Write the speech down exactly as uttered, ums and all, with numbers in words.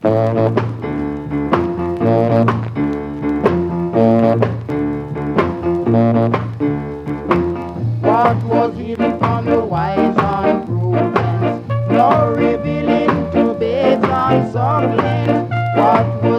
What was hidden from the wise and prudent, no revealing to babes and suckling. What was